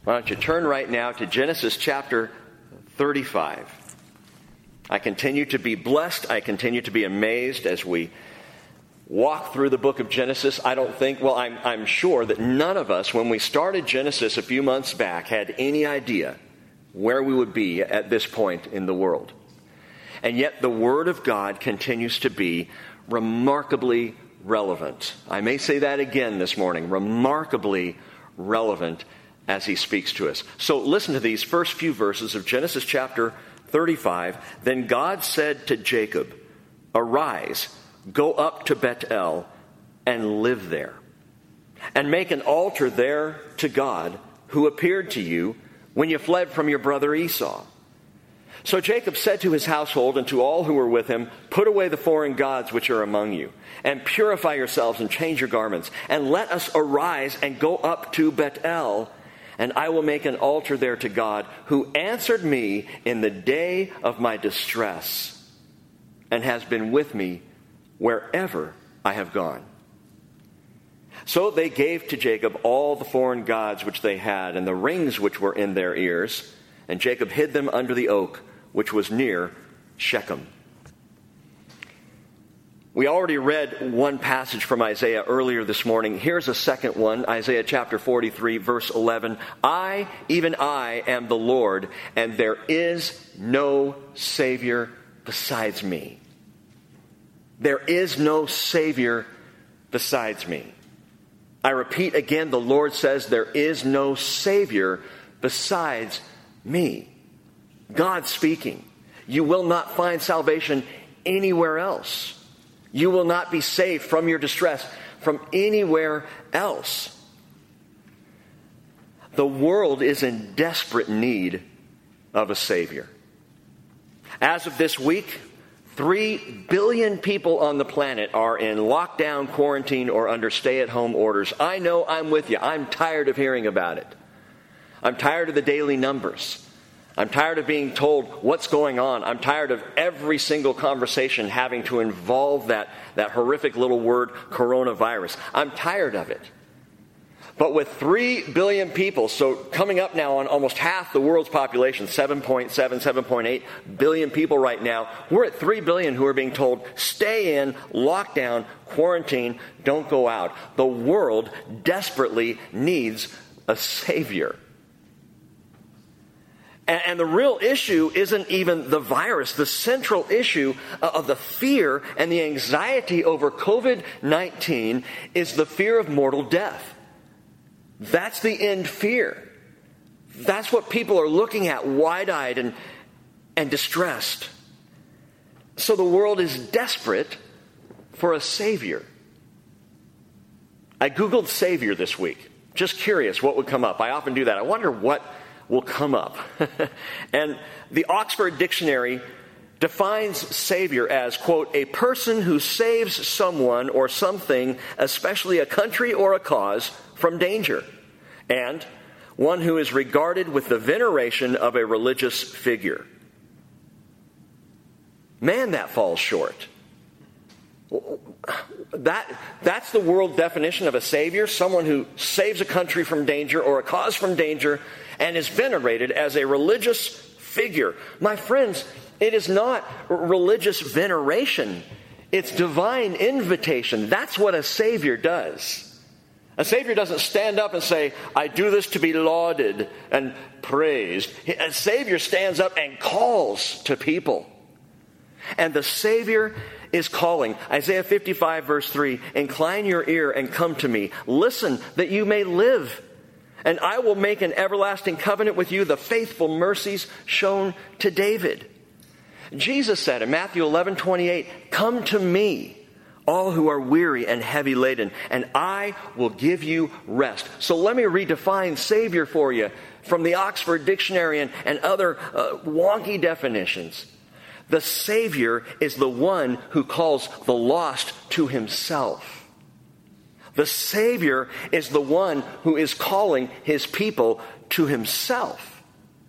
Why don't you turn right now to Genesis chapter 35. I continue to be blessed. I continue to be amazed as we walk through the book of Genesis. I'm sure that none of us, when we started Genesis a few months back, had any idea where we would be at this point in the world. And yet the Word of God continues to be remarkably relevant. I may say that again this morning, remarkably relevant as He speaks to us. So listen to these first few verses of Genesis chapter 35. Then God said to Jacob, "Arise, go up to Bethel and live there, and make an altar there to God who appeared to you when you fled from your brother Esau." So Jacob said to his household and to all who were with him, "Put away the foreign gods which are among you, and purify yourselves and change your garments, and let us arise and go up to Bethel, and I will make an altar there to God who answered me in the day of my distress, and has been with me wherever I have gone." So they gave to Jacob all the foreign gods which they had, and the rings which were in their ears, and Jacob hid them under the oak which was near Shechem. We already read one passage from Isaiah earlier this morning. Here's a second one, Isaiah chapter 43, verse 11. "I, even I, am the Lord, and there is no Savior besides me." There is no Savior besides me. I repeat again, the Lord says there is no Savior besides me. God speaking. You will not find salvation anywhere else. You will not be saved from your distress from anywhere else. The world is in desperate need of a Savior. As of this week, 3 billion people on the planet are in lockdown, quarantine, or under stay-at-home orders. I know, I'm with you. I'm tired of hearing about it. I'm tired of the daily numbers. I'm tired of being told what's going on. I'm tired of every single conversation having to involve that horrific little word, coronavirus. I'm tired of it. But with 3 billion people, so coming up now on almost half the world's population, 7.7, 7.8 billion people right now, we're at 3 billion who are being told, stay in, lockdown, quarantine, don't go out. The world desperately needs a Savior. And the real issue isn't even the virus. The central issue of the fear and the anxiety over COVID-19 is the fear of mortal death. That's the end fear. That's what people are looking at, wide-eyed and distressed. So the world is desperate for a Savior. I Googled Savior this week. Just curious what would come up. I often do that. I wonder what will come up. And the Oxford Dictionary defines Savior as, quote, a person who saves someone or something, especially a country or a cause, from danger, and one who is regarded with the veneration of a religious figure. Man, that falls short. That's the world definition of a Savior, someone who saves a country from danger or a cause from danger and is venerated as a religious figure. My friends, it is not religious veneration. It's divine invitation. That's what a Savior does. A Savior doesn't stand up and say, I do this to be lauded and praised. A Savior stands up and calls to people. And the Savior is calling. Isaiah 55 verse 3, incline your ear and come to me. Listen that you may live. And I will make an everlasting covenant with you, the faithful mercies shown to David. Jesus said in Matthew 11:28, come to me, all who are weary and heavy laden, and I will give you rest. So let me redefine Savior for you from the Oxford Dictionary and other wonky definitions. The Savior is the one who calls the lost to himself. The Savior is the one who is calling his people to himself.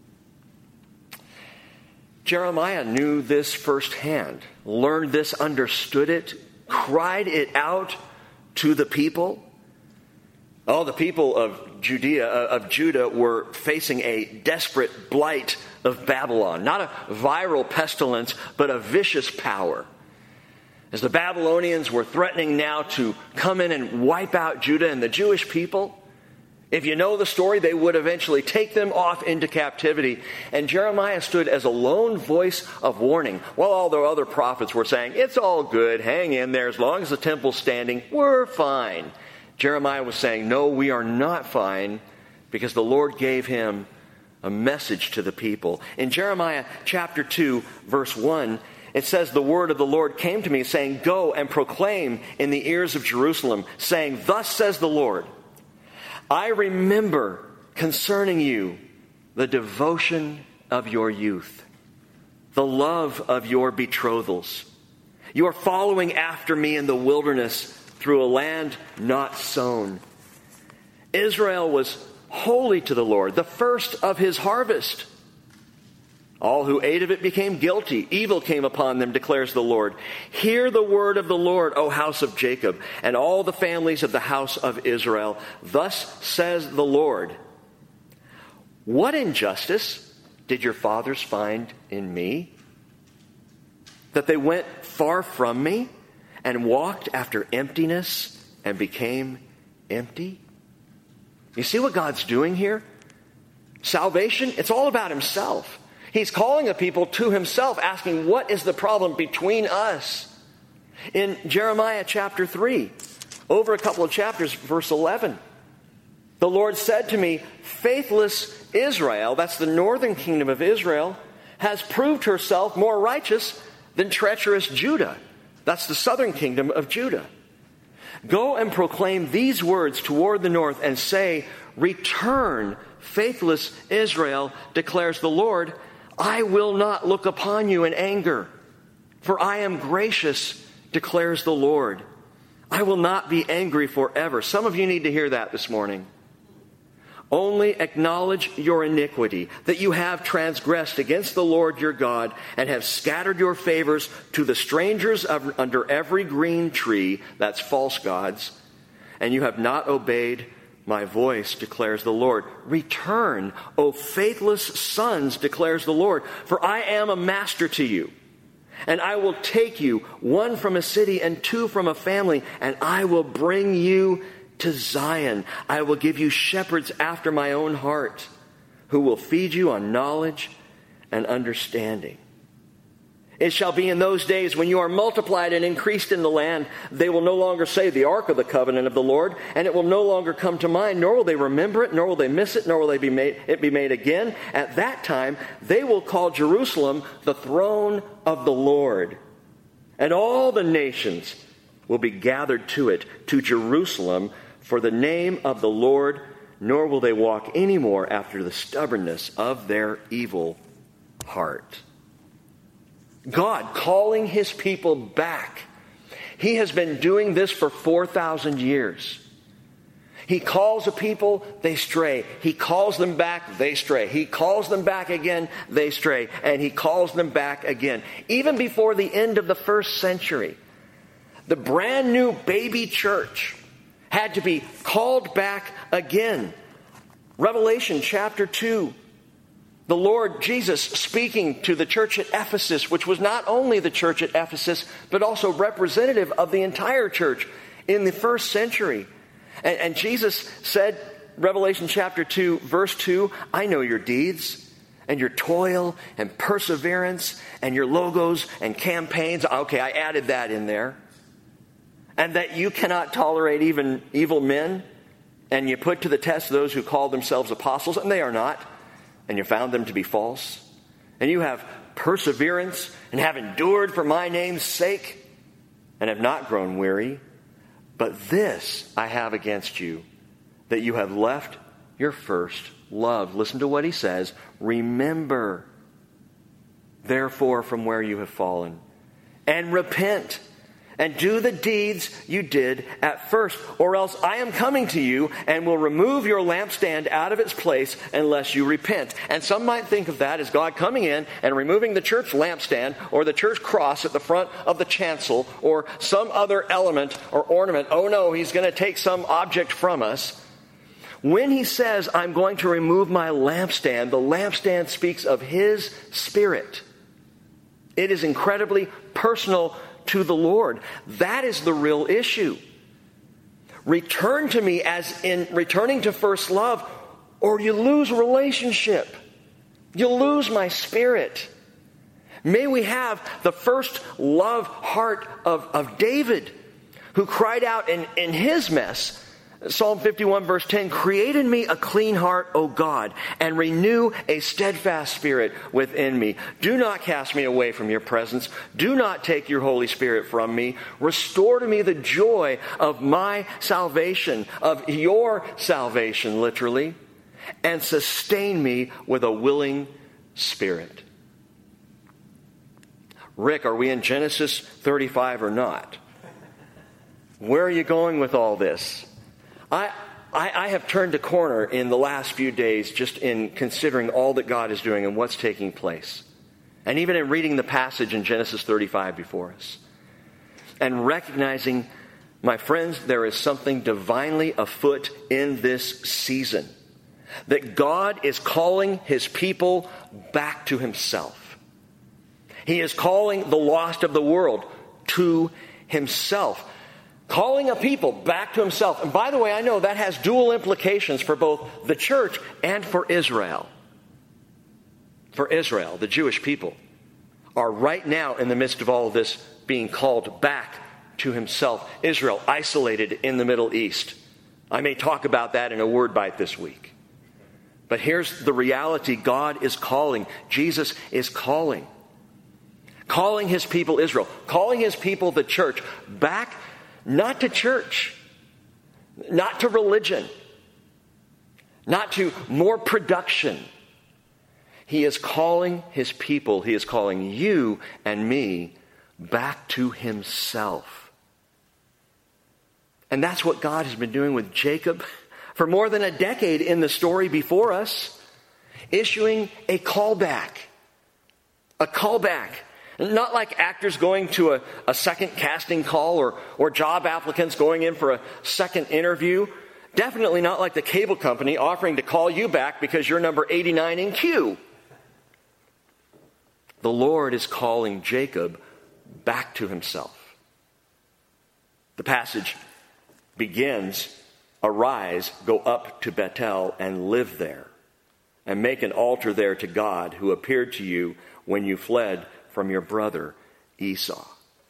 Jeremiah knew this firsthand, learned this, understood it, cried it out to the people. Oh, the people of Judah were facing a desperate blight of Babylon. Not a viral pestilence, but a vicious power. As the Babylonians were threatening now to come in and wipe out Judah and the Jewish people, if you know the story, they would eventually take them off into captivity. And Jeremiah stood as a lone voice of warning, while all the other prophets were saying, it's all good, hang in there, as long as the temple's standing, we're fine. Jeremiah was saying, no, we are not fine, because the Lord gave him a message to the people. In Jeremiah chapter 2, verse 1, it says, the word of the Lord came to me, saying, go and proclaim in the ears of Jerusalem, saying, thus says the Lord, I remember concerning you the devotion of your youth, the love of your betrothals. You are following after me in the wilderness through a land not sown. Israel was holy to the Lord, the first of his harvest. All who ate of it became guilty. Evil came upon them, declares the Lord. Hear the word of the Lord, O house of Jacob, and all the families of the house of Israel. Thus says the Lord, what injustice did your fathers find in me? That they went far from me and walked after emptiness and became empty? You see what God's doing here? Salvation, it's all about himself. He's calling the people to himself, asking, what is the problem between us? In Jeremiah chapter 3, over a couple of chapters, verse 11, the Lord said to me, faithless Israel, that's the northern kingdom of Israel, has proved herself more righteous than treacherous Judah. That's the southern kingdom of Judah. Go and proclaim these words toward the north and say, return, faithless Israel, declares the Lord. I will not look upon you in anger, for I am gracious, declares the Lord. I will not be angry forever. Some of you need to hear that this morning. Only acknowledge your iniquity, that you have transgressed against the Lord your God, and have scattered your favors to the strangers under every green tree, that's false gods, and you have not obeyed my voice, declares the Lord. Return, O faithless sons, declares the Lord, for I am a master to you. And I will take you, one from a city and two from a family, and I will bring you to Zion. I will give you shepherds after my own heart, who will feed you on knowledge and understanding. It shall be in those days when you are multiplied and increased in the land, they will no longer say the ark of the covenant of the Lord, and it will no longer come to mind, nor will they remember it, nor will they miss it, nor will it be made again. At that time, they will call Jerusalem the throne of the Lord, and all the nations will be gathered to it, to Jerusalem, for the name of the Lord, nor will they walk any more after the stubbornness of their evil heart. God calling his people back. He has been doing this for 4,000 years. He calls a people, they stray. He calls them back, they stray. He calls them back again, they stray. And he calls them back again. Even before the end of the first century, the brand new baby church had to be called back again. Revelation chapter 2. The Lord Jesus speaking to the church at Ephesus, which was not only the church at Ephesus, but also representative of the entire church in the first century. And Jesus said, Revelation chapter 2, verse 2, I know your deeds and your toil and perseverance and your logos and campaigns. Okay, I added that in there. And that you cannot tolerate even evil men. And you put to the test those who call themselves apostles, and they are not. And you found them to be false, and you have perseverance and have endured for my name's sake and have not grown weary. But this I have against you, that you have left your first love. Listen to what he says. Remember, therefore, from where you have fallen, and repent. And do the deeds you did at first, or else I am coming to you and will remove your lampstand out of its place unless you repent. And some might think of that as God coming in and removing the church lampstand or the church cross at the front of the chancel or some other element or ornament. Oh no, he's going to take some object from us. when he says, I'm going to remove my lampstand, the lampstand speaks of his Spirit. It is incredibly personal to the Lord. That is the real issue. Return to me as in returning to first love, or you lose relationship. You'll lose my Spirit. May we have the first love heart of David, who cried out in his mess, Psalm 51 verse 10, create in me a clean heart, O God, and renew a steadfast spirit within me. Do not cast me away from your presence. Do not take your Holy Spirit from me. Restore to me the joy of my salvation, of your salvation, literally, and sustain me with a willing spirit. Rick, are we in Genesis 35 or not? Where are you going with all this? I have turned a corner in the last few days just in considering all that God is doing and what's taking place. And even in reading the passage in Genesis 35 before us. And recognizing, my friends, there is something divinely afoot in this season. That God is calling his people back to himself. He is calling the lost of the world to himself. Calling a people back to himself. And by the way, I know that has dual implications for both the church and for Israel. For Israel, the Jewish people, are right now in the midst of all of this being called back to himself. Israel, isolated in the Middle East. I may talk about that in a word bite this week. But here's the reality. God is calling. Jesus is calling. Calling his people Israel. Calling his people the church back, not to church, not to religion, not to more production. He is calling his people, he is calling you and me back to himself. And that's what God has been doing with Jacob for more than a decade in the story before us, issuing a callback. A callback. Not like actors going to a second casting call or job applicants going in for a second interview. Definitely not like the cable company offering to call you back because you're number 89 in queue. The Lord is calling Jacob back to himself. The passage begins, arise, go up to Bethel and live there, and make an altar there to God who appeared to you when you fled from your brother Esau.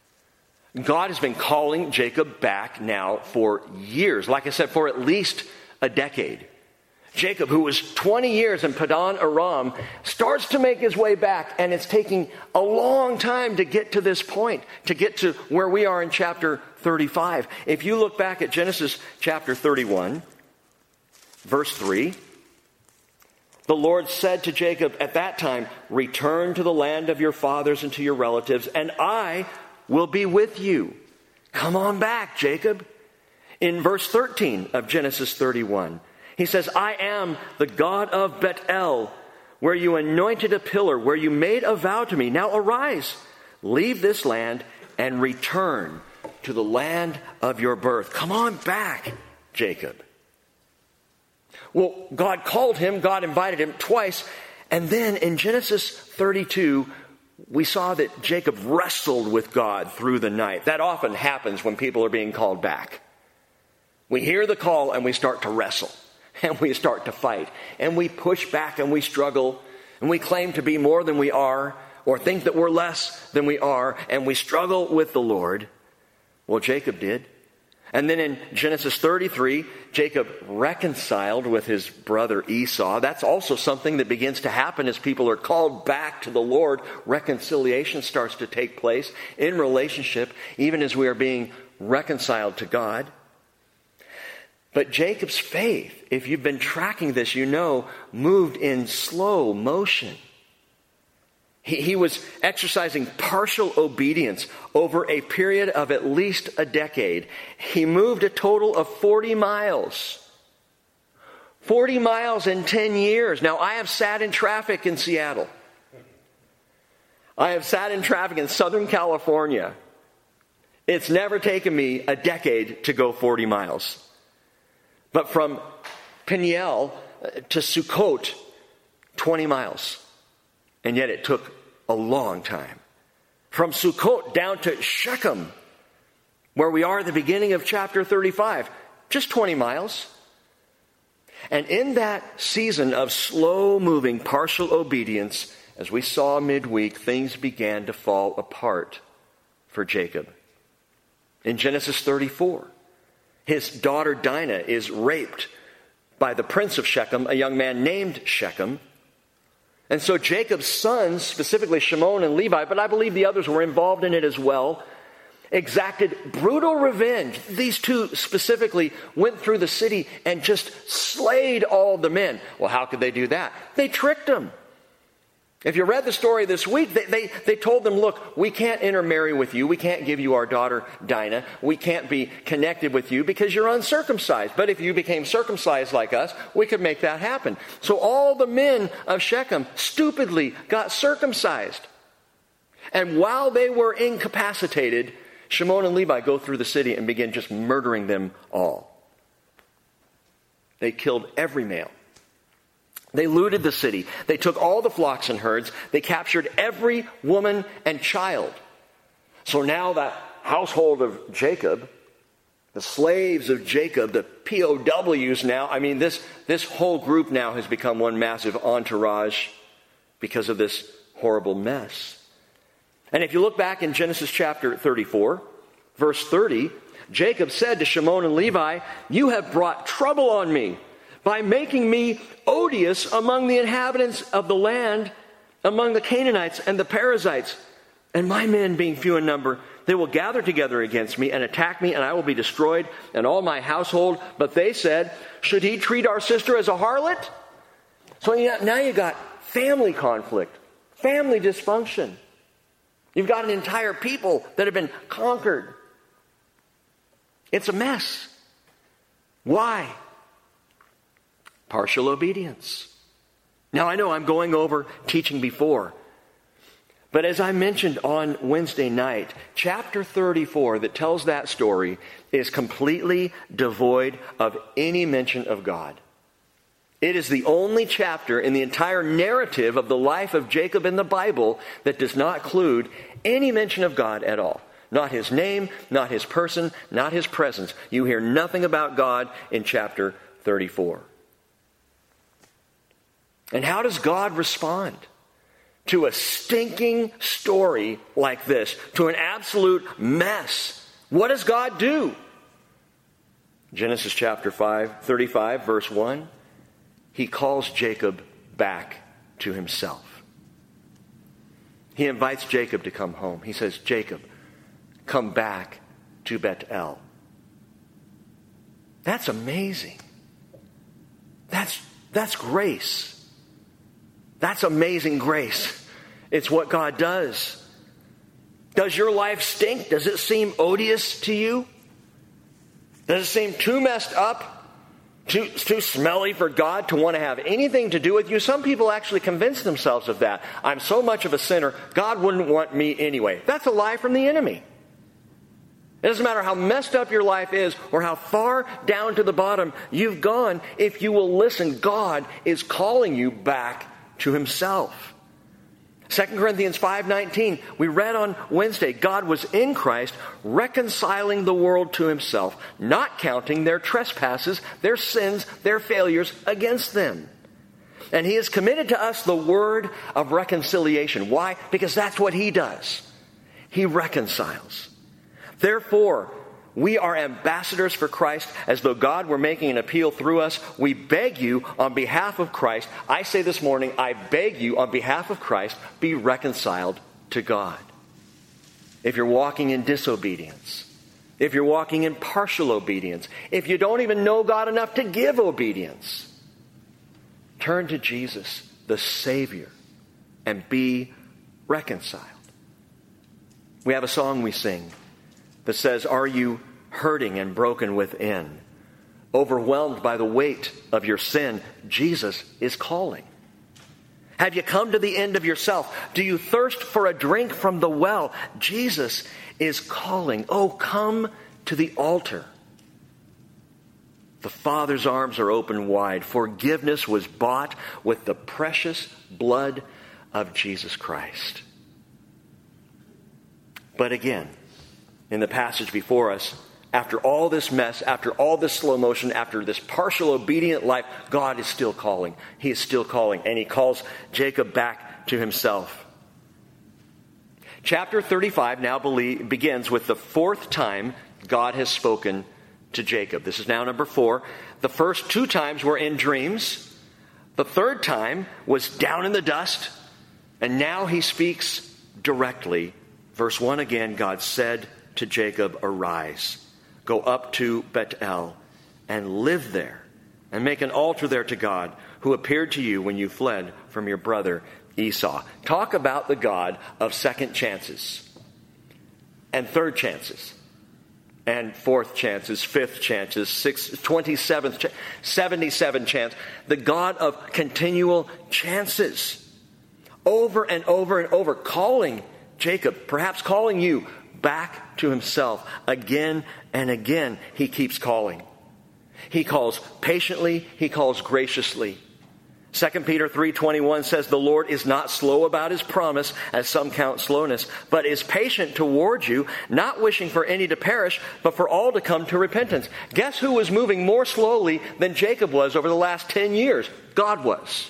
God has been calling Jacob back now for years. Like I said, for at least a decade. Jacob, who was 20 years in Padan Aram, starts to make his way back, and it's taking a long time to get to this point, to get to where we are in chapter 35. If you look back at Genesis chapter 31, verse 3, the Lord said to Jacob at that time, return to the land of your fathers and to your relatives, and I will be with you. Come on back, Jacob. In verse 13 of Genesis 31, he says, I am the God of Bethel, where you anointed a pillar, where you made a vow to me. Now arise, leave this land, and return to the land of your birth. Come on back, Jacob. Well, God called him, God invited him twice, and then in Genesis 32, we saw that Jacob wrestled with God through the night. That often happens when people are being called back. We hear the call and we start to wrestle, and we start to fight, and we push back and we struggle, and we claim to be more than we are, or think that we're less than we are, and we struggle with the Lord. Well, Jacob did. And then in Genesis 33, Jacob reconciled with his brother Esau. That's also something that begins to happen as people are called back to the Lord. Reconciliation starts to take place in relationship, even as we are being reconciled to God. But Jacob's faith, if you've been tracking this, you know, moved in slow motion. He was exercising partial obedience over a period of at least a decade. He moved a total of 40 miles. 40 miles in 10 years. Now, I have sat in traffic in Seattle. I have sat in traffic in Southern California. It's never taken me a decade to go 40 miles. But from Peniel to Sukkot, 20 miles. And yet it took a long time. From Sukkot down to Shechem, where we are at the beginning of chapter 35, just 20 miles. And in that season of slow-moving, partial obedience, as we saw midweek, things began to fall apart for Jacob. In Genesis 34, his daughter Dinah is raped by the prince of Shechem, a young man named Shechem. And so Jacob's sons, specifically Shimon and Levi, but I believe the others were involved in it as well, exacted brutal revenge. These two specifically went through the city and just slayed all the men. Well, how could they do that? They tricked them. If you read the story this week, they told them, look, we can't intermarry with you. We can't give you our daughter Dinah. We can't be connected with you because you're uncircumcised. But if you became circumcised like us, we could make that happen. So all the men of Shechem stupidly got circumcised. And while they were incapacitated, Shimon and Levi go through the city and begin just murdering them all. They killed every male. They looted the city. They took all the flocks and herds. They captured every woman and child. So now that household of Jacob, the slaves of Jacob, the POWs now, I mean, this whole group now has become one massive entourage because of this horrible mess. And if you look back in Genesis chapter 34, verse 30, Jacob said to Shimon and Levi, "You have brought trouble on me by making me odious among the inhabitants of the land, among the Canaanites and the Perizzites. And my men being few in number, they will gather together against me and attack me, and I will be destroyed, and all my household." But they said, "Should he treat our sister as a harlot?" So now you got family conflict, family dysfunction. You've got an entire people that have been conquered. It's a mess. Why? Partial obedience. Now, I know I'm going over teaching before, but as I mentioned on Wednesday night, chapter 34 that tells that story is completely devoid of any mention of God. It is the only chapter in the entire narrative of the life of Jacob in the Bible that does not include any mention of God at all. Not his name, not his person, not his presence. You hear nothing about God in chapter 34. And how does God respond to a stinking story like this, to an absolute mess? What does God do? Genesis chapter 35, verse 1, he calls Jacob back to himself. He invites Jacob to come home. He says, "Jacob, come back to Bethel." That's amazing. That's grace. That's amazing grace. It's what God does. Does your life stink? Does it seem odious to you? Does it seem too messed up? Too smelly for God to want to have anything to do with you? Some people actually convince themselves of that. I'm so much of a sinner, God wouldn't want me anyway. That's a lie from the enemy. It doesn't matter how messed up your life is or how far down to the bottom you've gone. If you will listen, God is calling you back to himself. 2 Corinthians 5:19, we read on Wednesday, God was in Christ reconciling the world to himself, not counting their trespasses, their sins, their failures against them. And he has committed to us the word of reconciliation. Why? Because that's what he does. He reconciles. Therefore, we are ambassadors for Christ, as though God were making an appeal through us. We beg you on behalf of Christ. I say this morning, I beg you on behalf of Christ, be reconciled to God. If you're walking in disobedience, if you're walking in partial obedience, if you don't even know God enough to give obedience, turn to Jesus, the Savior, and be reconciled. We have a song we sing that says, "Are you hurting and broken within? Overwhelmed by the weight of your sin, Jesus is calling. Have you come to the end of yourself? Do you thirst for a drink from the well? Jesus is calling. Oh, come to the altar." The Father's arms are open wide. Forgiveness was bought with the precious blood of Jesus Christ. But again, in the passage before us, after all this mess, after all this slow motion, after this partial obedient life, God is still calling. He is still calling, and he calls Jacob back to himself. Chapter 35 now begins with the fourth time God has spoken to Jacob. This is now number 4. The first 2 times were in dreams. The third time was down in the dust. And now he speaks directly. Verse 1 again, God said to Jacob, "Arise, go up to Bethel and live there, and make an altar there to God, who appeared to you when you fled from your brother Esau." Talk about the God of second chances, and third chances, and fourth chances, fifth chances, 27th, 77 chance. The God of continual chances. Over and over and over, calling Jacob, perhaps calling you back to himself. Again and again, he keeps calling. He calls patiently, he calls graciously. 2 Peter 3:21 says, "The Lord is not slow about his promise, as some count slowness, but is patient toward you, not wishing for any to perish, but for all to come to repentance." Guess who was moving more slowly than Jacob was over the last 10 years? God was.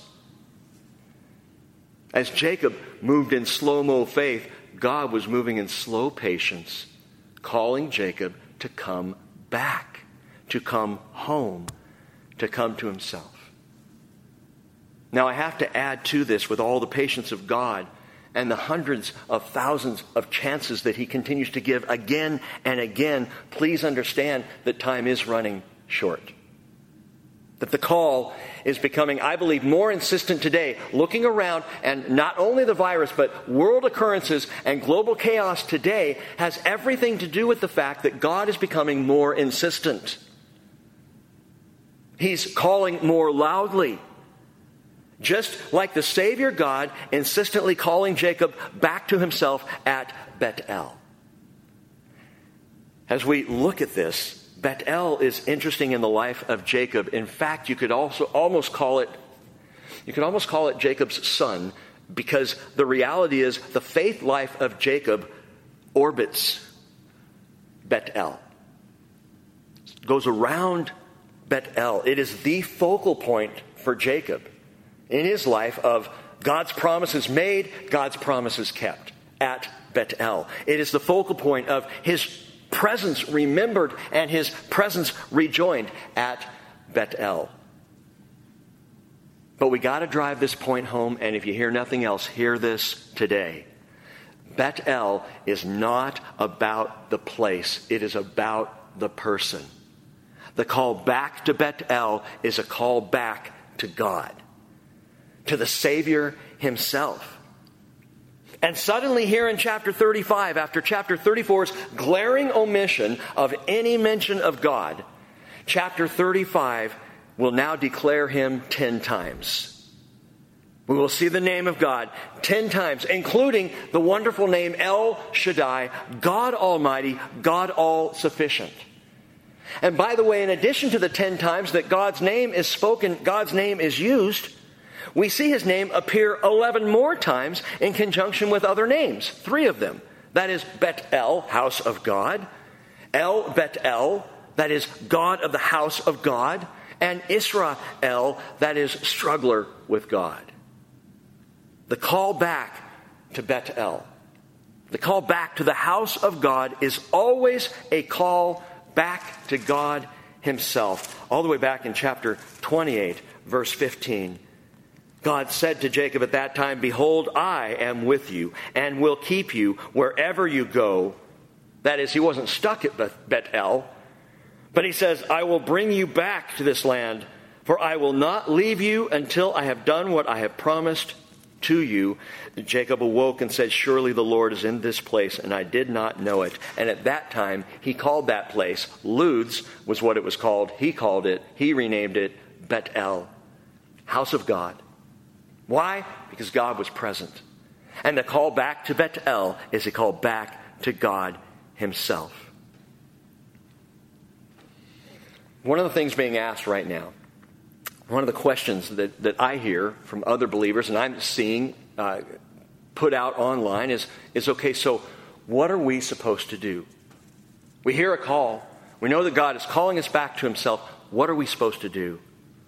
As Jacob moved in slow-mo faith, God was moving in slow patience, calling Jacob to come back, to come home, to come to himself. Now I have to add to this, with all the patience of God and the hundreds of thousands of chances that he continues to give again and again, please understand that time is running short. That the call is becoming, I believe, more insistent today, looking around, and not only the virus, but world occurrences and global chaos today has everything to do with the fact that God is becoming more insistent. He's calling more loudly. Just like the Savior God insistently calling Jacob back to himself at Bethel. As we look at this, Bethel is interesting in the life of Jacob. In fact, you could almost call it Jacob's son, because the reality is the faith life of Jacob orbits Bethel. It goes around Bethel. It is the focal point for Jacob in his life of God's promises made, God's promises kept at Bethel. It is the focal point of his presence remembered and his presence rejoined at Bethel. But we got to drive this point home, and if you hear nothing else, hear this today. Bethel is not about the place. It is about the person. The call back to Bethel is a call back to God, to the Savior himself. And suddenly here in chapter 35, after chapter 34's glaring omission of any mention of God, chapter 35 will now declare him 10 times. We will see the name of God 10 times, including the wonderful name El Shaddai, God Almighty, God All-Sufficient. And by the way, in addition to the 10 times that God's name is spoken, God's name is used, we see his name appear 11 more times in conjunction with other names, 3 of them. That is Bethel, house of God. El Bethel, that is God of the house of God. And Israel, that is struggler with God. The call back to Bethel, the call back to the house of God, is always a call back to God himself. All the way back in chapter 28, verse 15. God said to Jacob at that time, "Behold, I am with you and will keep you wherever you go." That is, he wasn't stuck at Bethel, but he says, "I will bring you back to this land, for I will not leave you until I have done what I have promised to you." Jacob awoke and said, "Surely the Lord is in this place, and I did not know it." And at that time, he called that place, Luz was what it was called. He renamed it Bethel, house of God. Why? Because God was present. And the call back to Bethel is a call back to God himself. One of the things being asked right now, one of the questions that I hear from other believers and I'm seeing put out online is okay, so what are we supposed to do? We hear a call. We know that God is calling us back to himself. What are we supposed to do?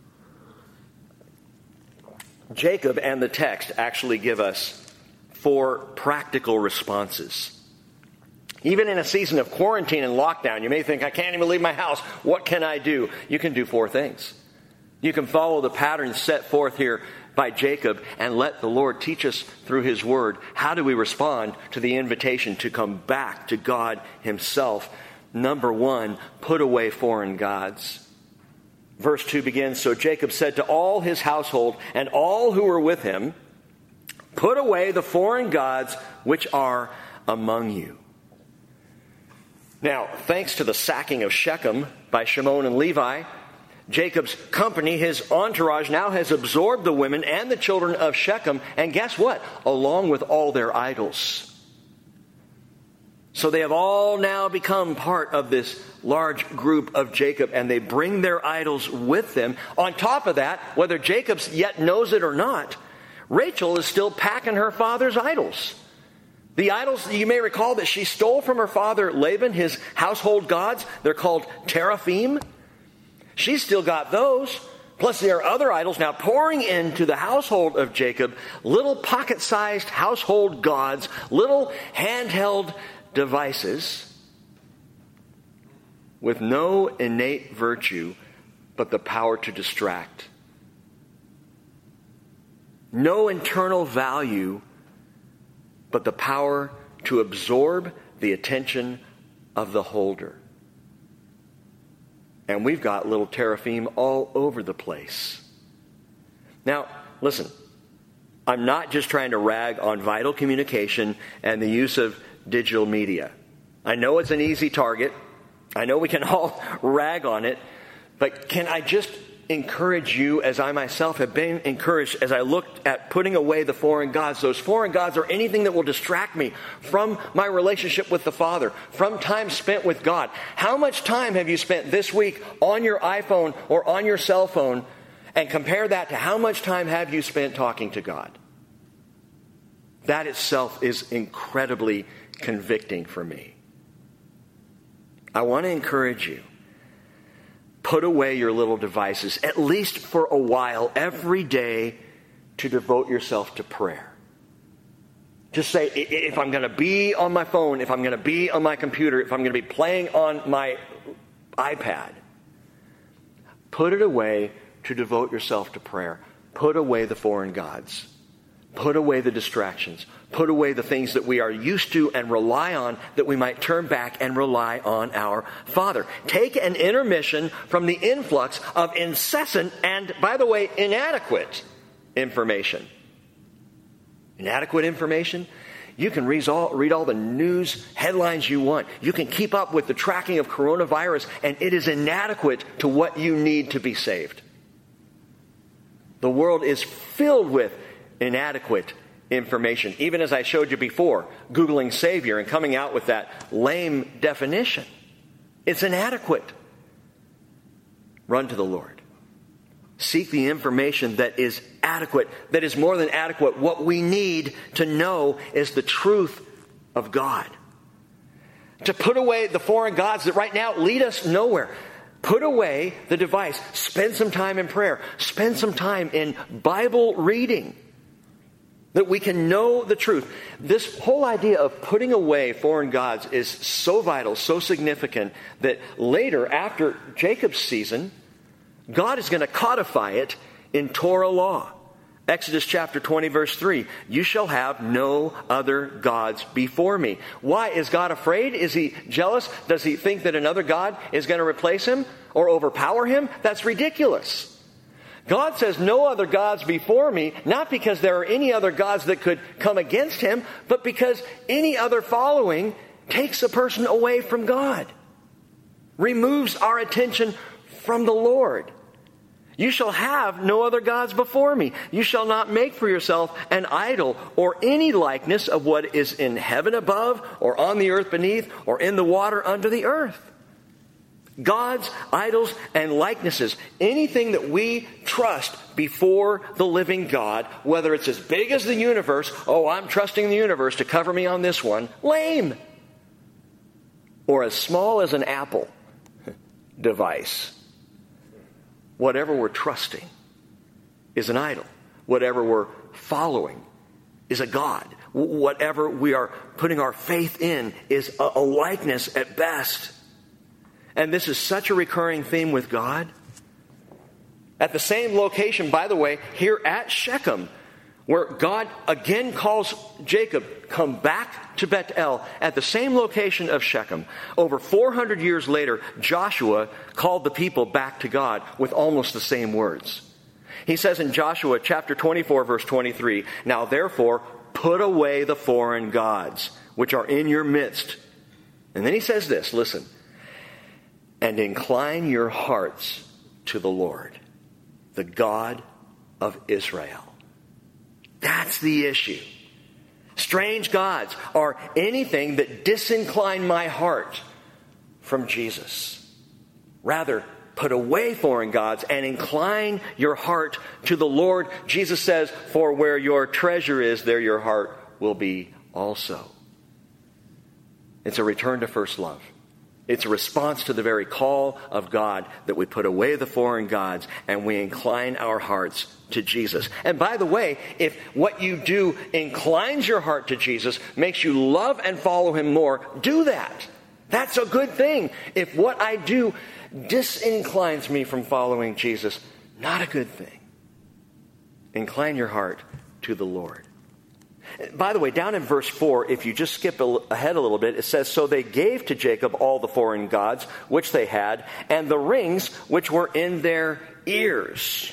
Jacob and the text actually give us 4 practical responses. Even in a season of quarantine and lockdown, you may think, I can't even leave my house. What can I do? You can do 4 things. You can follow the pattern set forth here by Jacob and let the Lord teach us through his word. How do we respond to the invitation to come back to God himself? Number 1, put away foreign gods. Verse 2 begins, so Jacob said to all his household and all who were with him, put away the foreign gods which are among you. Now, thanks to the sacking of Shechem by Shimon and Levi, Jacob's company, his entourage, now has absorbed the women and the children of Shechem, and guess what? Along with all their idols. So they have all now become part of this large group of Jacob, and they bring their idols with them. On top of that, whether Jacob yet knows it or not, Rachel is still packing her father's idols. The idols, you may recall, that she stole from her father Laban, his household gods. They're called teraphim. She's still got those. Plus there are other idols now pouring into the household of Jacob, little pocket-sized household gods, little handheld devices with no innate virtue but the power to distract. No internal value but the power to absorb the attention of the holder. And we've got little teraphim all over the place. Now, listen, I'm not just trying to rag on vital communication and the use of digital media. I know it's an easy target. I know we can all rag on it. But can I just encourage you, as I myself have been encouraged as I looked at putting away the foreign gods. Those foreign gods are anything that will distract me from my relationship with the Father, from time spent with God. How much time have you spent this week on your iPhone or on your cell phone? And compare that to how much time have you spent talking to God? That itself is incredibly convicting for me. I want to encourage you. Put away your little devices, at least for a while, every day, to devote yourself to prayer. Just say, if I'm going to be on my phone, if I'm going to be on my computer, if I'm going to be playing on my iPad, put it away to devote yourself to prayer. Put away the foreign gods. Put away the distractions. Put away the things that we are used to and rely on, that we might turn back and rely on our Father. Take an intermission from the influx of incessant and, by the way, inadequate information. Inadequate information? You can read all the news headlines you want. You can keep up with the tracking of coronavirus, and it is inadequate to what you need to be saved. The world is filled with inadequate information. Even as I showed you before, Googling Savior and coming out with that lame definition. It's inadequate. Run to the Lord. Seek the information that is adequate, that is more than adequate. What we need to know is the truth of God. To put away the foreign gods that right now lead us nowhere. Put away the device. Spend some time in prayer. Spend some time in Bible reading, that we can know the truth. This whole idea of putting away foreign gods is so vital, so significant, that later, after Jacob's season, God is going to codify it in Torah law. Exodus chapter 20, verse 3. You shall have no other gods before me. Why? Is God afraid? Is he jealous? Does he think that another God is going to replace him or overpower him? That's ridiculous. God says no other gods before me, not because there are any other gods that could come against him, but because any other following takes a person away from God, removes our attention from the Lord. You shall have no other gods before me. You shall not make for yourself an idol or any likeness of what is in heaven above or on the earth beneath or in the water under the earth. Gods, idols, and likenesses, anything that we trust before the living God, whether it's as big as the universe, oh, I'm trusting the universe to cover me on this one, lame. Or as small as an Apple device. Whatever we're trusting is an idol. Whatever we're following is a god. Whatever we are putting our faith in is a likeness at best. And this is such a recurring theme with God. At the same location, by the way, here at Shechem, where God again calls Jacob, come back to Bethel, at the same location of Shechem. Over 400 years later, Joshua called the people back to God with almost the same words. He says in Joshua chapter 24, verse 23, "Now therefore, put away the foreign gods, which are in your midst." And then he says this, listen, "And incline your hearts to the Lord, the God of Israel." That's the issue. Strange gods are anything that disincline my heart from Jesus. Rather, put away foreign gods and incline your heart to the Lord. Jesus says, "For where your treasure is, there your heart will be also." It's a return to first love. It's a response to the very call of God that we put away the foreign gods and we incline our hearts to Jesus. And by the way, if what you do inclines your heart to Jesus, makes you love and follow him more, do that. That's a good thing. If what I do disinclines me from following Jesus, not a good thing. Incline your heart to the Lord. By the way, down in verse 4, if you just skip ahead a little bit, it says, "So they gave to Jacob all the foreign gods which they had, and the rings which were in their ears."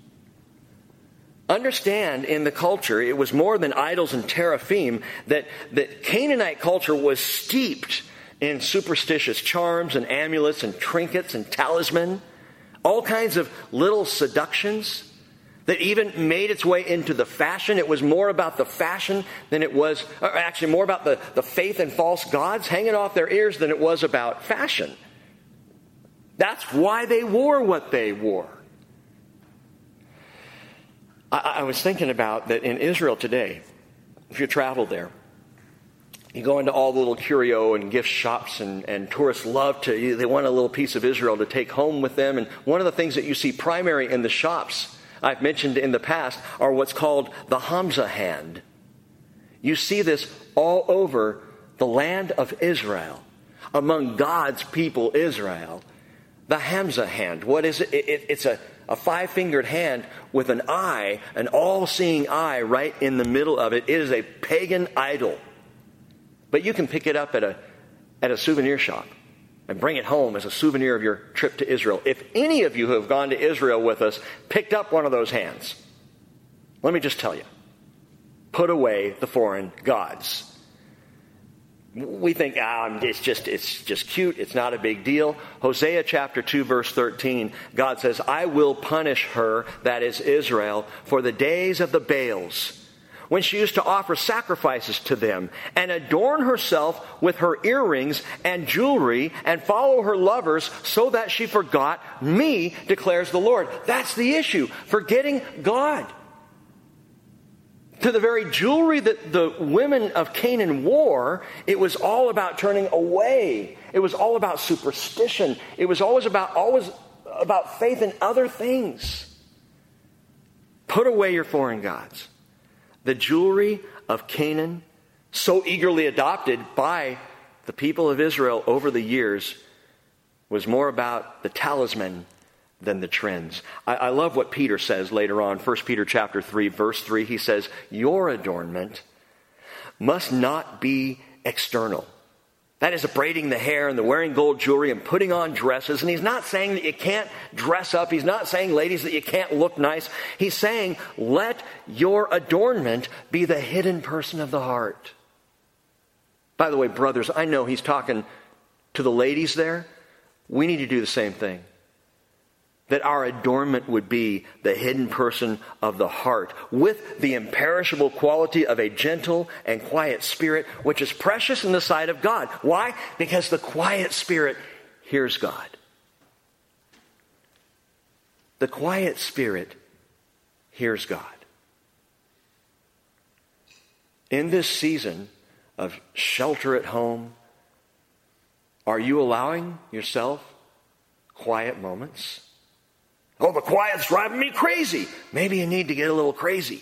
Understand, in the culture, it was more than idols and teraphim, that Canaanite culture was steeped in superstitious charms and amulets and trinkets and talisman, all kinds of little seductions that even made its way into the fashion. It was more about the fashion than it was, or actually more about the faith in false gods hanging off their ears than it was about fashion. That's why they wore what they wore. I was thinking about that in Israel today, if you travel there, you go into all the little curio and gift shops, and tourists love to, they want a little piece of Israel to take home with them. And one of the things that you see primary in the shops, I've mentioned in the past, are what's called the Hamza hand. You see this all over the land of Israel, among God's people Israel. The Hamza hand. What is it? It's a five-fingered hand with an eye, an all-seeing eye right in the middle of it. It is a pagan idol. But you can pick it up at a souvenir shop and bring it home as a souvenir of your trip to Israel. If any of you who have gone to Israel with us picked up one of those hands, let me just tell you, put away the foreign gods. We think, it's just cute. It's not a big deal. Hosea chapter 2, verse 13, God says, "I will punish her," that is Israel, "for the days of the Baals, when she used to offer sacrifices to them, and adorn herself with her earrings and jewelry, and follow her lovers, so that she forgot me, declares the Lord." That's the issue, forgetting God. To the very jewelry that the women of Canaan wore, it was all about turning away. It was all about superstition. It was always about faith in other things. Put away your foreign gods. The jewelry of Canaan, so eagerly adopted by the people of Israel over the years, was more about the talisman than the trends. I love what Peter says later on, 1 Peter chapter 3, verse 3. He says, "Your adornment must not be external." That is, the braiding the hair and the wearing gold jewelry and putting on dresses. And he's not saying that you can't dress up. He's not saying, ladies, that you can't look nice. He's saying, let your adornment be the hidden person of the heart. By the way, brothers, I know he's talking to the ladies there. We need to do the same thing. That our adornment would be the hidden person of the heart, with the imperishable quality of a gentle and quiet spirit, which is precious in the sight of God. Why? Because the quiet spirit hears God. The quiet spirit hears God. In this season of shelter at home, are you allowing yourself quiet moments? Oh, the quiet's driving me crazy. Maybe you need to get a little crazy.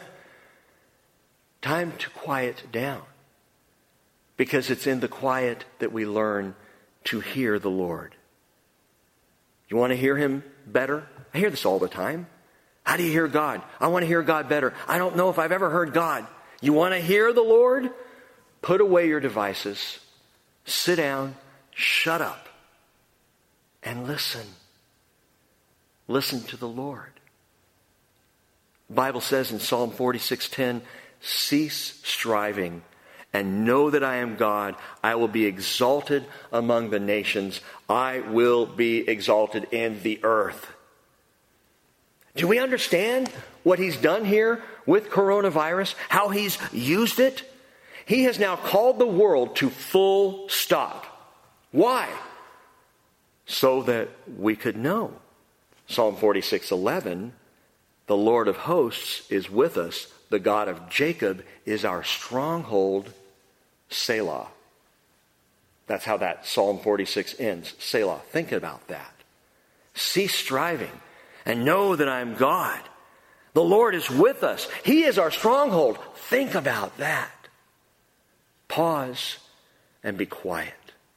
Time to quiet down. Because it's in the quiet that we learn to hear the Lord. You want to hear Him better? I hear this all the time. How do you hear God? I want to hear God better. I don't know if I've ever heard God. You want to hear the Lord? Put away your devices. Sit down. Shut up. And listen. Listen to the Lord. The Bible says in Psalm 46:10, cease striving and know that I am God. I will be exalted among the nations. I will be exalted in the earth. Do we understand what He's done here with coronavirus? How He's used it? He has now called the world to full stop. Why? So that we could know. Psalm 46:11, the Lord of hosts is with us. The God of Jacob is our stronghold. Selah. That's how that Psalm 46 ends. Selah. Think about that. Cease striving and know that I am God. The Lord is with us. He is our stronghold. Think about that. Pause and be quiet.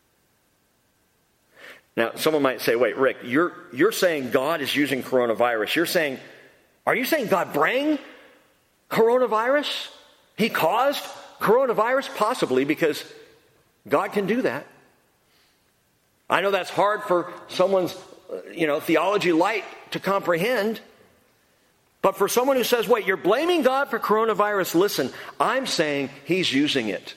Now, someone might say, wait, Rick, you're saying God is using coronavirus. Are you saying God bring coronavirus? He caused coronavirus? Possibly, because God can do that. I know that's hard for someone's, theology light to comprehend. But for someone who says, wait, you're blaming God for coronavirus, listen, I'm saying He's using it.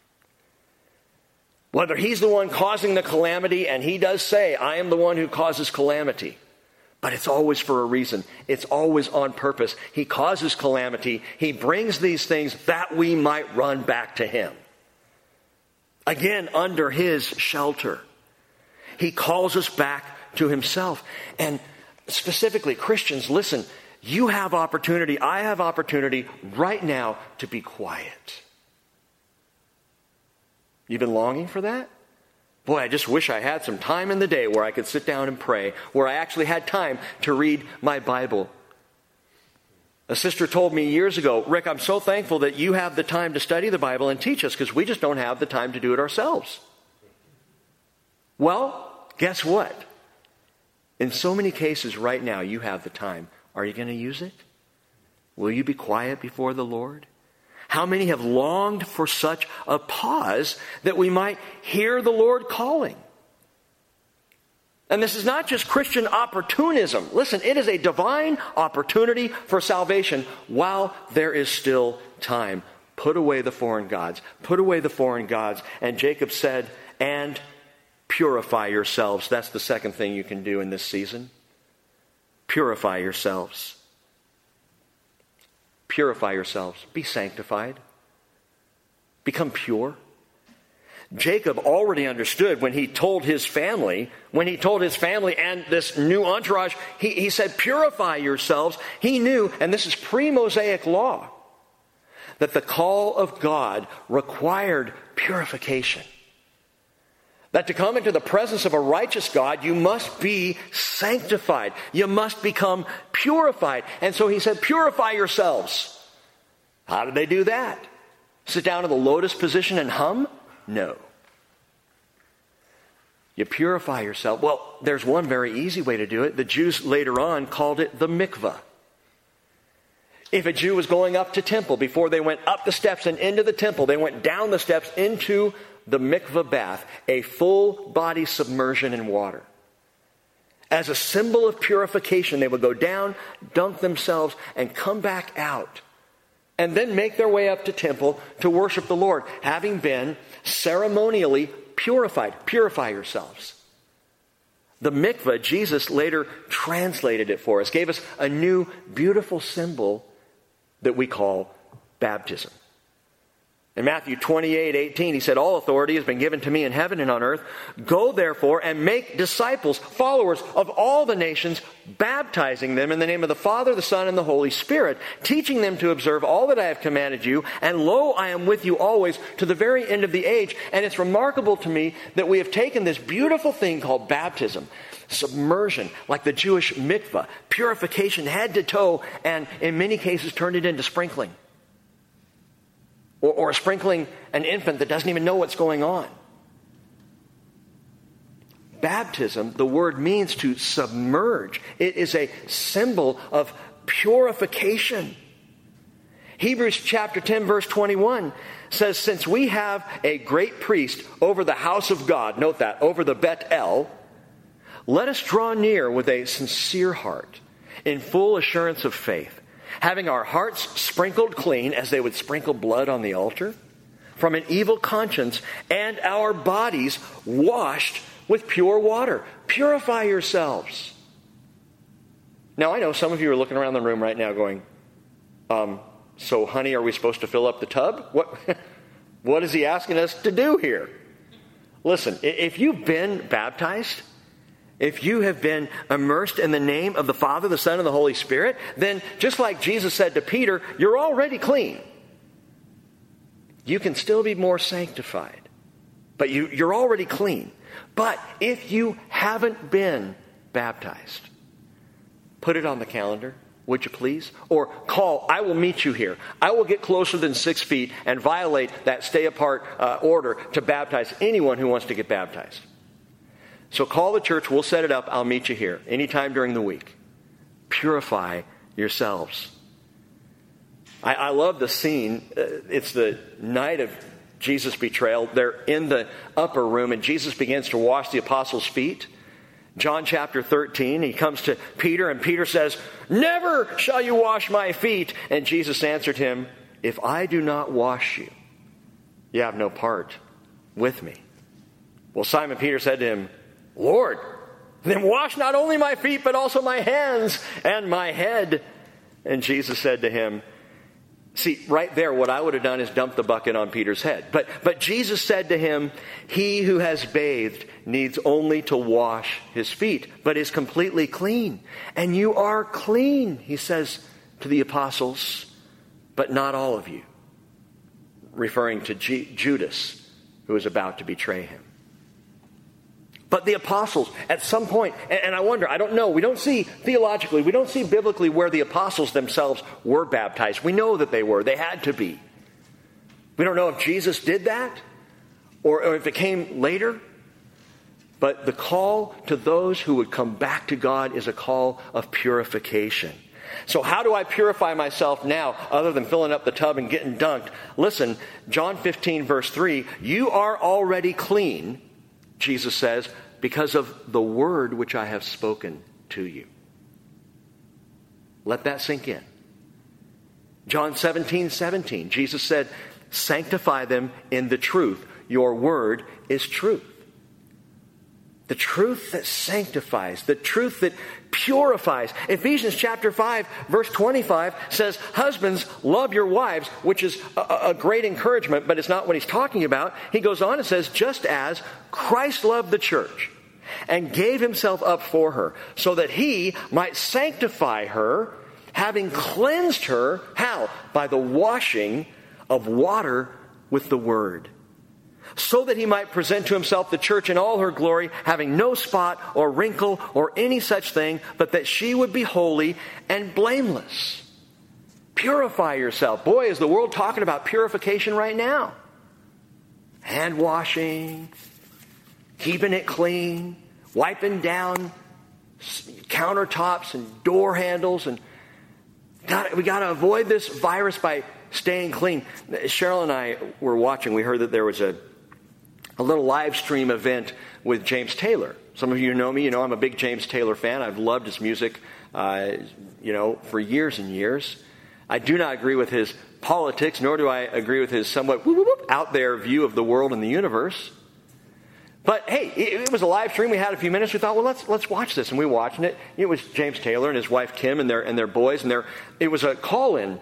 Whether He's the one causing the calamity, and He does say, I am the one who causes calamity. But it's always for a reason. It's always on purpose. He causes calamity. He brings these things that we might run back to Him. Again, under His shelter. He calls us back to Himself. And specifically, Christians, listen, you have opportunity, I have opportunity right now to be quiet. You've been longing for that? Boy, I just wish I had some time in the day where I could sit down and pray, where I actually had time to read my Bible. A sister told me years ago, Rick, I'm so thankful that you have the time to study the Bible and teach us, because we just don't have the time to do it ourselves. Well, guess what? In so many cases right now, you have the time. Are you going to use it? Will you be quiet before the Lord? How many have longed for such a pause that we might hear the Lord calling? And this is not just Christian opportunism. Listen, it is a divine opportunity for salvation while there is still time. Put away the foreign gods. Put away the foreign gods. And Jacob said, and purify yourselves. That's the second thing you can do in this season. Purify yourselves. Purify yourselves. Be sanctified. Become pure. Jacob already understood when he told his family and this new entourage, he said, purify yourselves. He knew, and this is pre-Mosaic law, that the call of God required purification. That to come into the presence of a righteous God, you must be sanctified. You must become purified. And so he said, purify yourselves. How did they do that? Sit down in the lotus position and hum? No. You purify yourself. Well, there's one very easy way to do it. The Jews later on called it the mikvah. If a Jew was going up to temple, before they went up the steps and into the temple, they went down the steps into the mikvah bath, a full body submersion in water. As a symbol of purification, they would go down, dunk themselves, and come back out. And then make their way up to temple to worship the Lord, having been ceremonially purified. Purify yourselves. The mikvah, Jesus later translated it for us, gave us a new, beautiful symbol that we call baptism. In Matthew 28:18, he said, all authority has been given to me in heaven and on earth. Go therefore and make disciples, followers of all the nations, baptizing them in the name of the Father, the Son, and the Holy Spirit, teaching them to observe all that I have commanded you. And lo, I am with you always to the very end of the age. And it's remarkable to me that we have taken this beautiful thing called baptism, submersion, like the Jewish mikvah, purification head to toe, and in many cases turned it into sprinkling. Or sprinkling an infant that doesn't even know what's going on. Baptism, the word means to submerge. It is a symbol of purification. Hebrews chapter 10 verse 21 says, since we have a great priest over the house of God, note that, over the Bet El, let us draw near with a sincere heart, in full assurance of faith, having our hearts sprinkled clean as they would sprinkle blood on the altar, from an evil conscience, and our bodies washed with pure water. Purify yourselves. Now, I know some of you are looking around the room right now going, so honey, are we supposed to fill up the tub? What is he asking us to do here? Listen, if you've been baptized, if you have been immersed in the name of the Father, the Son, and the Holy Spirit, then just like Jesus said to Peter, you're already clean. You can still be more sanctified, but you're already clean. But if you haven't been baptized, put it on the calendar, would you please? Or call, I will meet you here. I will get closer than 6 feet and violate that stay apart order to baptize anyone who wants to get baptized. So call the church, we'll set it up, I'll meet you here anytime during the week. Purify yourselves. I love the scene. It's the night of Jesus' betrayal. They're in the upper room and Jesus begins to wash the apostles' feet. John chapter 13, he comes to Peter and Peter says, never shall you wash my feet. And Jesus answered him, if I do not wash you, you have no part with me. Well, Simon Peter said to him, Lord, then wash not only my feet, but also my hands and my head. And Jesus said to him, see, right there, what I would have done is dump the bucket on Peter's head. But Jesus said to him, he who has bathed needs only to wash his feet, but is completely clean. And you are clean, he says to the apostles, but not all of you. Referring to Judas, who was about to betray him. But the apostles, at some point, and I wonder, I don't know, we don't see theologically, we don't see biblically where the apostles themselves were baptized. We know that they were. They had to be. We don't know if Jesus did that or if it came later. But the call to those who would come back to God is a call of purification. So how do I purify myself now other than filling up the tub and getting dunked? Listen, John 15 verse 3, you are already clean, Jesus says, because of the word which I have spoken to you. Let that sink in. John 17:17, Jesus said, sanctify them in the truth. Your word is truth. The truth that sanctifies, the truth that purifies. Ephesians chapter 5, verse 25 says, husbands, love your wives, which is a great encouragement, but it's not what he's talking about. He goes on and says, just as Christ loved the church and gave himself up for her, so that he might sanctify her, having cleansed her, how? By the washing of water with the word. So that he might present to himself the church in all her glory, having no spot or wrinkle or any such thing, but that she would be holy and blameless. Purify yourself. Boy, is the world talking about purification right now. Hand washing, keeping it clean, wiping down countertops and door handles. And we got to avoid this virus by staying clean. Cheryl and I were watching. We heard that there was a little live stream event with James Taylor. Some of you know me. You know I'm a big James Taylor fan. I've loved his music, for years and years. I do not agree with his politics, nor do I agree with his somewhat out there view of the world and the universe. But hey, it was a live stream. We had a few minutes. We thought, well, let's watch this, and we watched it. It was James Taylor and his wife Kim and their boys, and it was a call-in